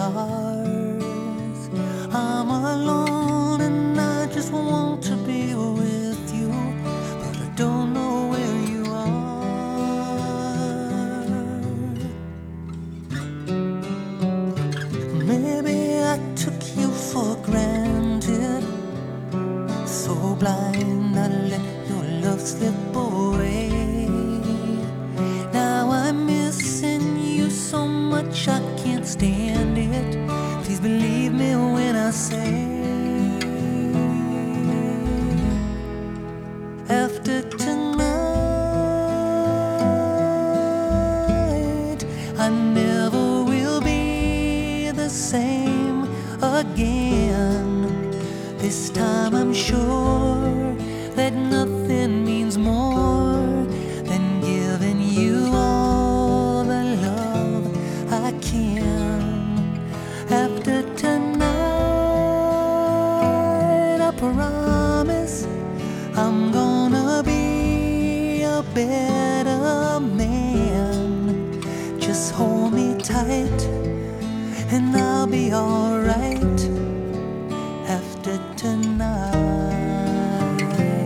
stars. I'm alone and I just want to be with you, but I don't know where you are. Maybe I took you for granted, so blind I let your love slip away. Now I'm missing you so much I can't stand it. Please believe me when I say, after tonight I never will be the same again. This time I'm sure that nothing means more than giving you all the love I can. After tonight, I promise I'm gonna be a better man. Just hold me tight and I'll be alright after tonight.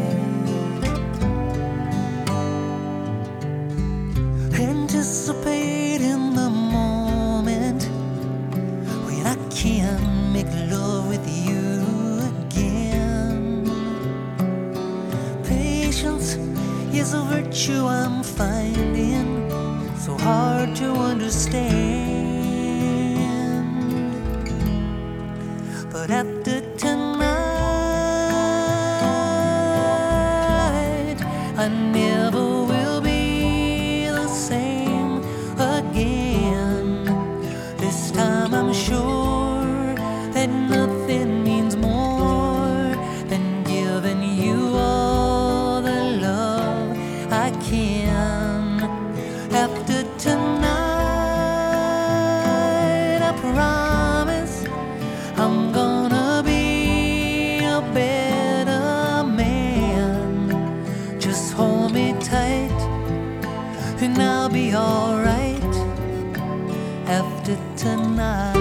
Anticipate in the moment when I can make love with you again. Patience is a virtue I'm finding so hard to understand. But after tonight, I never will be the same again. This time I'm sure that nothing means more than giving you all the love I can. After tonight, I promise I'm gonna be a better man. Just hold me tight and I'll be alright after tonight.